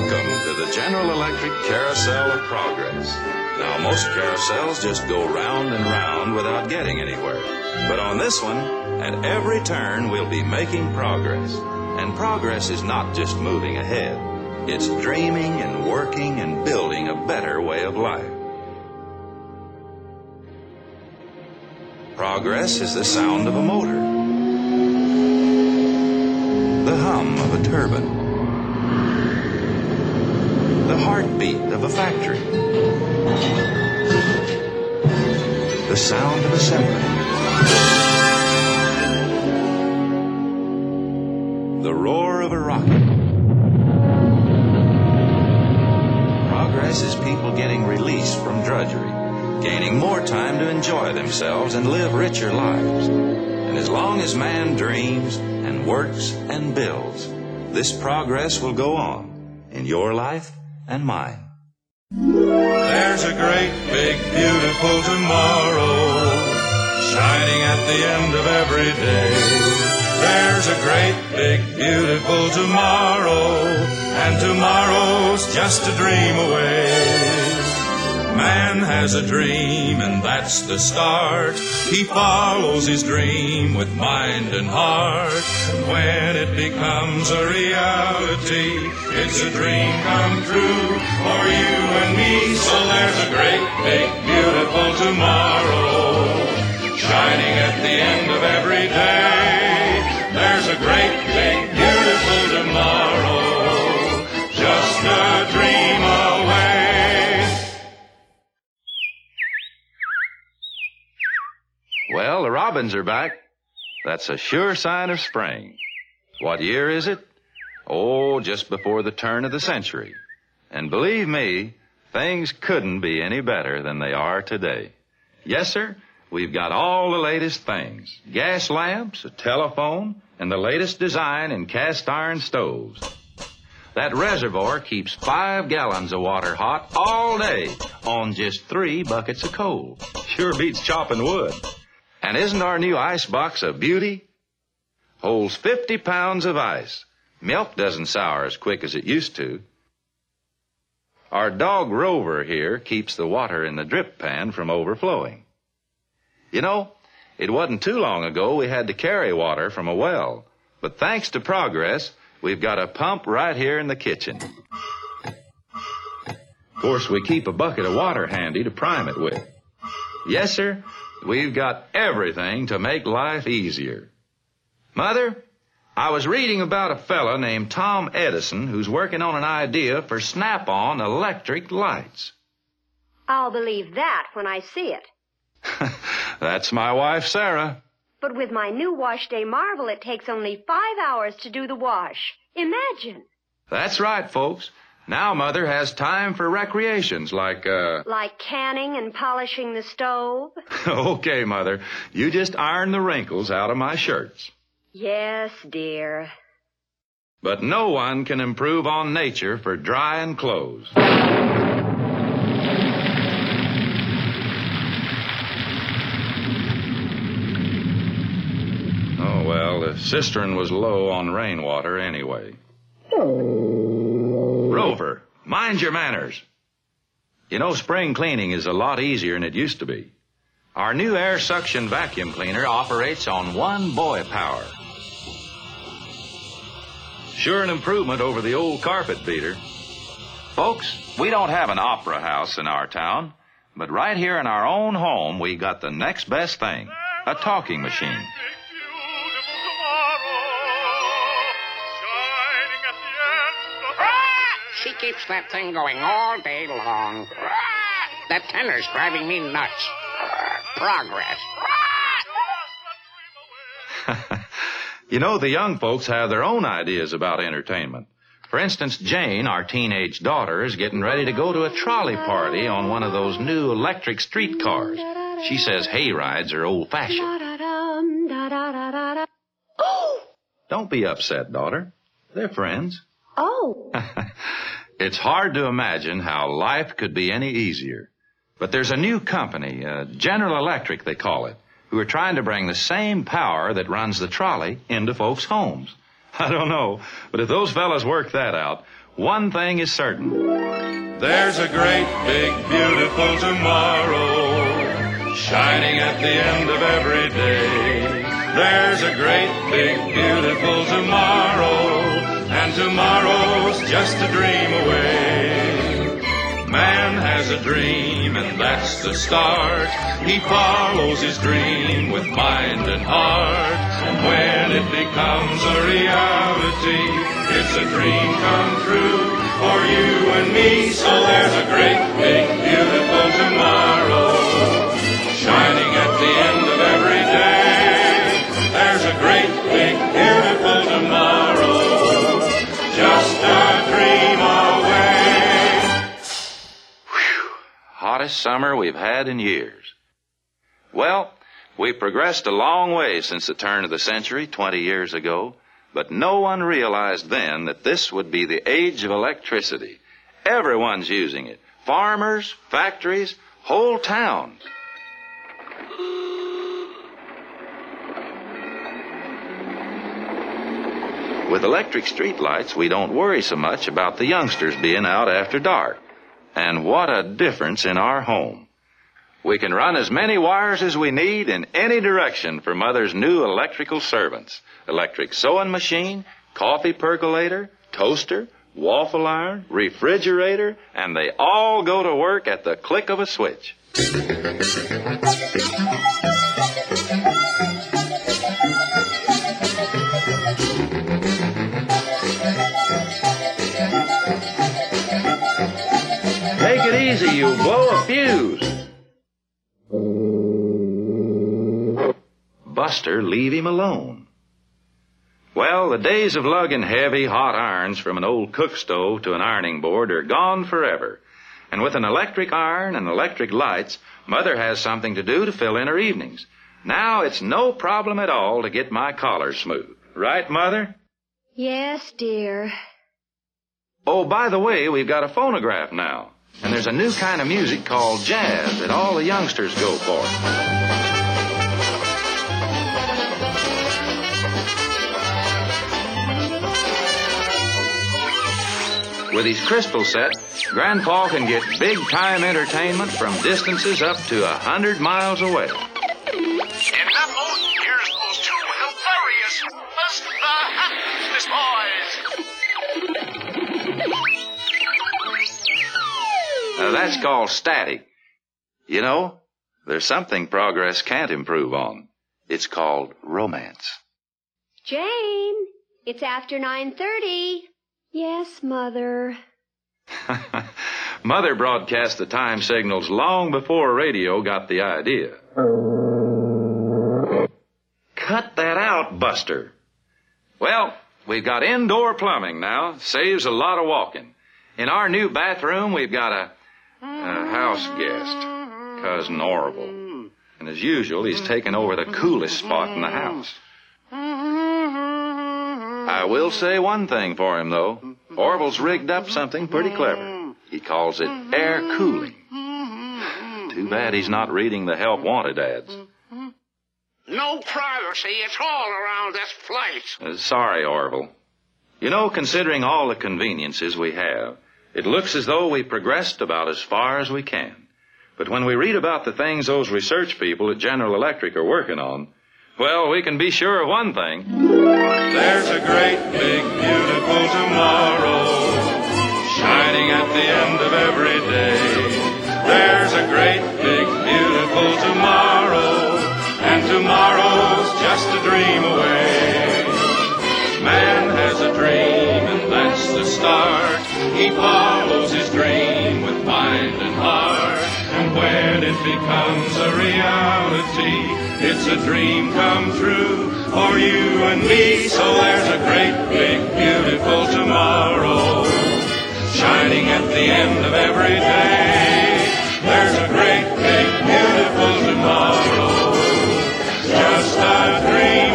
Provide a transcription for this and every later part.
Welcome to the General Electric Carousel of Progress. Now, most carousels just go round and round without getting anywhere. But on this one, at every turn, we'll be making progress. And progress is not just moving ahead. It's dreaming and working and building a better way of life. Progress is the sound of a motor, the hum of a turbine, the heartbeat of a factory, the sound of a symphony, the roar of a rocket. Progress is people getting released from drudgery, gaining more time to enjoy themselves and live richer lives. And as long as man dreams and works and builds, this progress will go on in your life and mine. There's a great, big, beautiful tomorrow shining at the end of every day. There's a great, big, beautiful tomorrow, and tomorrow's just a dream away. Man has a dream, and that's the start. He follows his dream with mind and heart. And when it becomes a reality, it's a dream come true for you and me. So there's a great, big, beautiful tomorrow shining at the end of every day. There's a great, big, beautiful tomorrow, just a dream away. Well, the robins are back. That's a sure sign of spring. What year is it? Oh, just before the turn of the century. And believe me, things couldn't be any better than they are today. Yes, sir, we've got all the latest things. Gas lamps, a telephone, and the latest design in cast iron stoves. That reservoir keeps 5 gallons of water hot all day on just 3 buckets of coal. Sure beats chopping wood. And isn't our new ice box a beauty? Holds 50 pounds of ice. Milk doesn't sour as quick as it used to. Our dog Rover here keeps the water in the drip pan from overflowing. You know, it wasn't too long ago we had to carry water from a well. But thanks to progress, we've got a pump right here in the kitchen. Of course, we keep a bucket of water handy to prime it with. Yes, sir. We've got everything to make life easier. Mother, I was reading about a fella named Tom Edison who's working on an idea for snap-on electric lights. I'll believe that when I see it. That's my wife, Sarah. But with my new Wash Day Marvel, it takes only 5 hours to do the wash. Imagine. That's right, folks. Now Mother has time for recreations like, Like canning and polishing the stove? Okay, Mother. You just iron the wrinkles out of my shirts. Yes, dear. But no one can improve on nature for drying clothes. Oh, well, the cistern was low on rainwater anyway. Rover, mind your manners. You know, spring cleaning is a lot easier than it used to be. Our new air suction vacuum cleaner operates on 1 boy power. Sure an improvement over the old carpet beater. Folks, we don't have an opera house in our town, but right here in our own home, we got the next best thing, a talking machine. She keeps that thing going all day long. That tenor's driving me nuts. Progress. You know, the young folks have their own ideas about entertainment. For instance, Jane, our teenage daughter, is getting ready to go to a trolley party on one of those new electric streetcars. She says hay rides are old-fashioned. Oh! Don't be upset, daughter. They're friends. Oh. It's hard to imagine how life could be any easier. But there's a new company, General Electric they call it, who are trying to bring the same power that runs the trolley into folks' homes. I don't know, but if those fellas work that out, one thing is certain. There's a great, big, beautiful tomorrow shining at the end of every day. There's a great, big, beautiful tomorrow, and tomorrow's just a dream away. Man has a dream, and that's the start. He follows his dream with mind and heart. And when it becomes a reality, it's a dream come true for you and me. So there's a great, big, beautiful tomorrow shining at the end of every day. There's a great, big, beautiful tomorrow, just a dream away. Whew. Hottest summer we've had in years. Well, we've progressed a long way since the turn of the century, 20 years ago, but no one realized then that this would be the age of electricity. Everyone's using it. Farmers, factories, whole towns. With electric streetlights, we don't worry so much about the youngsters being out after dark. And what a difference in our home. We can run as many wires as we need in any direction for Mother's new electrical servants. Electric sewing machine, coffee percolator, toaster, waffle iron, refrigerator, and they all go to work at the click of a switch. Take it easy, you'll blow a fuse. Buster, leave him alone. Well, the days of lugging heavy, hot irons from an old cook stove to an ironing board are gone forever. And with an electric iron and electric lights, Mother has something to do to fill in her evenings. Now it's no problem at all to get my collar smooth. Right, Mother? Yes, dear. Oh, by the way, we've got a phonograph now. And there's a new kind of music called jazz that all the youngsters go for. With his crystal set, Grandpa can get big-time entertainment from distances up to 100 miles away. In Apple, here's those two hilarious Bust the Hapless Boys. Now, that's called static. You know, there's something progress can't improve on. It's called romance. Jane, it's after 9:30. Yes, Mother. Mother broadcast the time signals long before radio got the idea. Cut that out, Buster. Well, we've got indoor plumbing now. Saves a lot of walking. In our new bathroom, we've got a house guest, Cousin Orville. And as usual, he's taken over the coolest spot in the house. I will say one thing for him, though. Orville's rigged up something pretty clever. He calls it air cooling. Too bad he's not reading the help wanted ads. No privacy at all around this place. Sorry, Orville. You know, considering all the conveniences we have, it looks as though we progressed about as far as we can. But when we read about the things those research people at General Electric are working on, well, we can be sure of one thing. There's a great, big, beautiful tomorrow shining at the end of every day. There's a great, big, beautiful tomorrow, and tomorrow's just a dream away. Man has a dream, and that's the start. He follows his dream with mind and heart. And when it becomes a reality, it's a dream come true for you and me. So there's a great, big, beautiful tomorrow shining at the end of every day. There's a great, big, beautiful tomorrow, just a dream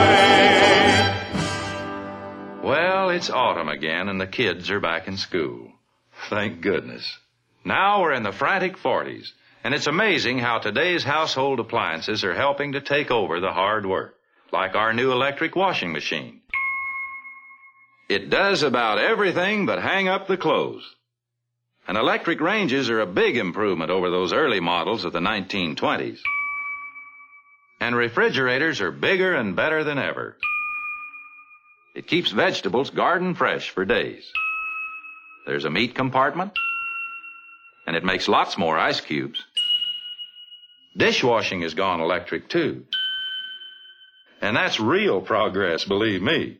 away. Well, it's autumn again, and the kids are back in school. Thank goodness. Now we're in the frantic 40s, and it's amazing how today's household appliances are helping to take over the hard work, like our new electric washing machine. It does about everything but hang up the clothes. And electric ranges are a big improvement over those early models of the 1920s. And refrigerators are bigger and better than ever. It keeps vegetables garden fresh for days. There's a meat compartment, and it makes lots more ice cubes. Dishwashing has gone electric, too. And that's real progress, believe me.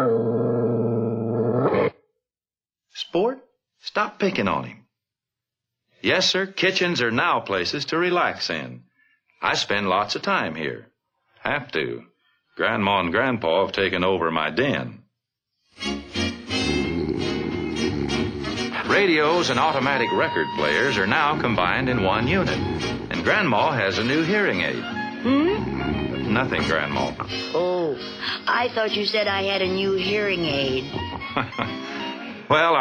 Sport, stop picking on him. Yes, sir, kitchens are now places to relax in. I spend lots of time here. Have to. Grandma and Grandpa have taken over my den. Radios and automatic record players are now combined in one unit. And Grandma has a new hearing aid. Nothing, Grandma. Oh, I thought you said I had a new hearing aid. Well,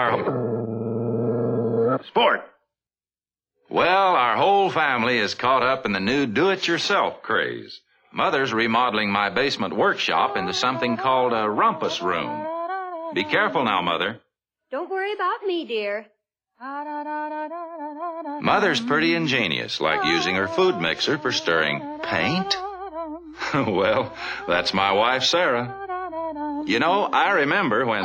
our whole family is caught up in the new do-it-yourself craze. Mother's remodeling my basement workshop into something called a rumpus room. Be careful now, Mother. Don't worry about me, dear. Mother's pretty ingenious, like using her food mixer for stirring paint. Well, that's my wife, Sarah. You know, I remember when...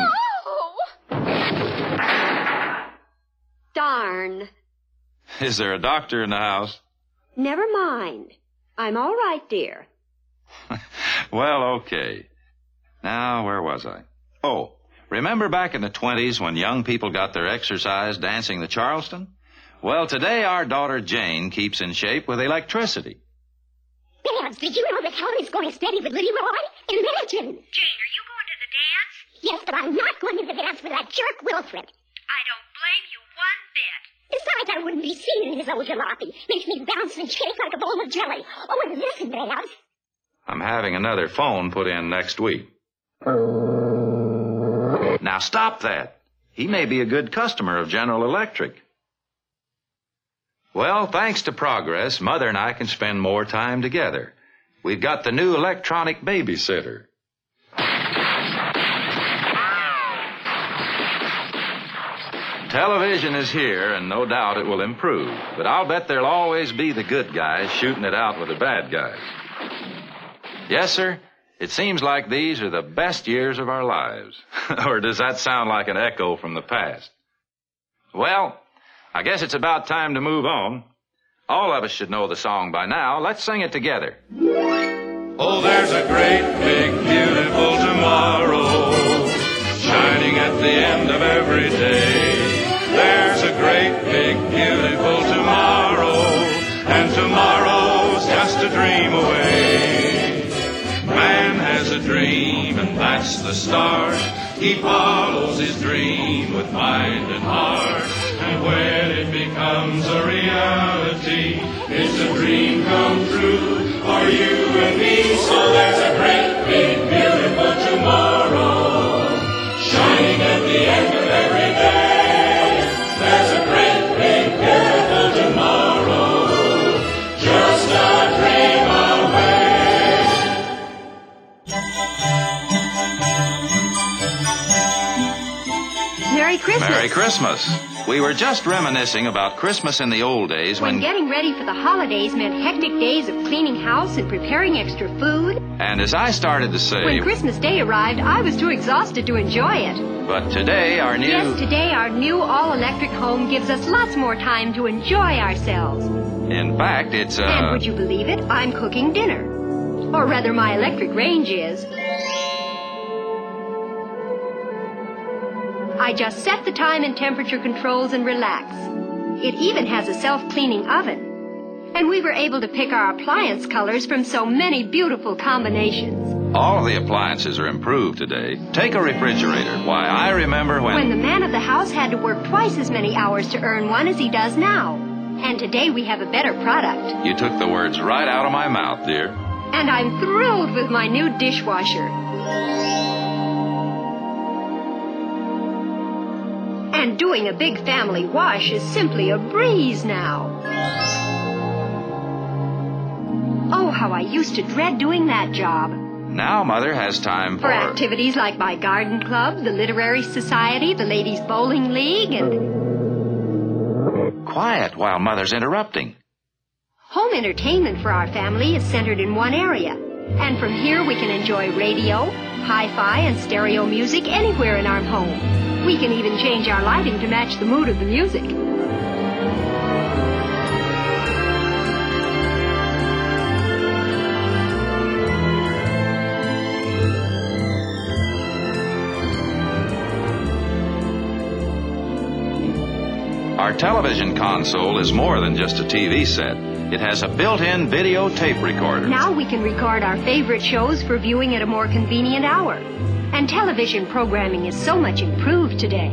Darn. Is there a doctor in the house? Never mind. I'm all right, dear. Well, okay. Now, where was I? Oh, remember back in the 20s when young people got their exercise dancing the Charleston? Well, today our daughter Jane keeps in shape with electricity. Babs, did you know that Helen is going steady with Little Roy? Imagine! Jane, are you going to the dance? Yes, but I'm not going to the dance with that jerk Wilfred. I don't blame you one bit. Besides, I wouldn't be seen in his old jalopy. Makes me bounce and shake like a bowl of jelly. Oh, and listen, Babs. I'm having another phone put in next week. Now stop that. He may be a good customer of General Electric. Well, thanks to progress, Mother and I can spend more time together. We've got the new electronic babysitter. Television is here, and no doubt it will improve. But I'll bet there'll always be the good guys shooting it out with the bad guys. Yes, sir, it seems like these are the best years of our lives. Or does that sound like an echo from the past? Well, I guess it's about time to move on. All of us should know the song by now. Let's sing it together. Oh, there's a great, big, beautiful tomorrow, shining at the end of every day. There's a great, big, beautiful tomorrow, and tomorrow's just a dream away. Man has a dream, and that's the start. He follows his dream with mind and heart. And when it becomes a reality, it's a dream come true for you and me. So there's a great, big, beautiful tomorrow, shining at the end of every day. There's a great, big, beautiful tomorrow, just a dream away. Merry Christmas. Merry Christmas. We were just reminiscing about Christmas in the old days When getting ready for the holidays meant hectic days of cleaning house and preparing extra food. And as I started to say... When Christmas Day arrived, I was too exhausted to enjoy it. But today, our new... Yes, today our new all-electric home gives us lots more time to enjoy ourselves. In fact, it's And would you believe it? I'm cooking dinner. Or rather, my electric range is. I just set the time and temperature controls and relax. It even has a self-cleaning oven. And we were able to pick our appliance colors from so many beautiful combinations. All of the appliances are improved today. Take a refrigerator. Why, I remember When the man of the house had to work twice as many hours to earn one as he does now. And today we have a better product. You took the words right out of my mouth, dear. And I'm thrilled with my new dishwasher. And doing a big family wash is simply a breeze now. Oh, how I used to dread doing that job. Now Mother has time For activities like my garden club, the literary society, the ladies' bowling league, and Quiet while Mother's interrupting. home entertainment for our family is centered in one area. And from here we can enjoy radio, hi-fi, and stereo music anywhere in our home. We can even change our lighting to match the mood of the music. Our television console is more than just a TV set. It has a built-in video tape recorder. Now we can record our favorite shows for viewing at a more convenient hour. And television programming is so much improved today.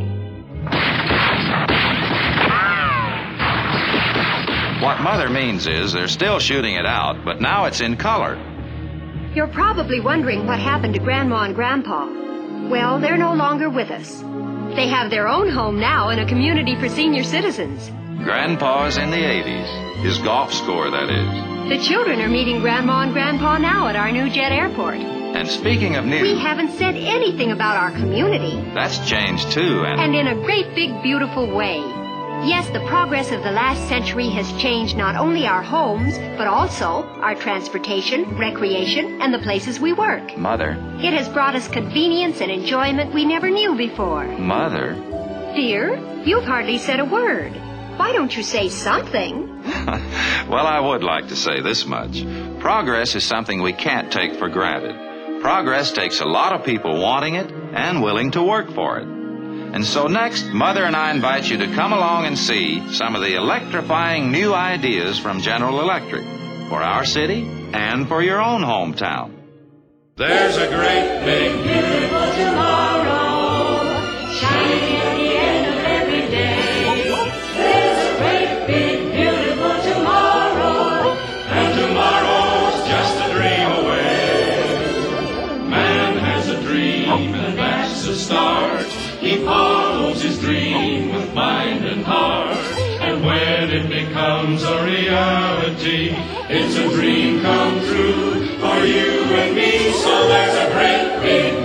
What Mother means is they're still shooting it out, but now it's in color. You're probably wondering what happened to Grandma and Grandpa. Well, they're no longer with us. They have their own home now in a community for senior citizens. Grandpa's in the 80s. His golf score, that is. The children are meeting Grandma and Grandpa now at our new jet airport. And speaking of new... We haven't said anything about our community. That's changed, too, And in a great, big, beautiful way. Yes, the progress of the last century has changed not only our homes, but also our transportation, recreation, and the places we work. Mother. It has brought us convenience and enjoyment we never knew before. Mother. Dear, you've hardly said a word. Why don't you say something? Well, I would like to say this much. Progress is something we can't take for granted. Progress takes a lot of people wanting it and willing to work for it. And so next, Mother and I invite you to come along and see some of the electrifying new ideas from General Electric for our city and for your own hometown. There's a great big beautiful tomorrow, shining at the end of every day. There's a great big beautiful tomorrow, and tomorrow's just a dream away. Man has a dream, and that's the start. He follows his dream with mind and heart. And when it becomes a reality, it's a dream come true for you and me. So there's a great big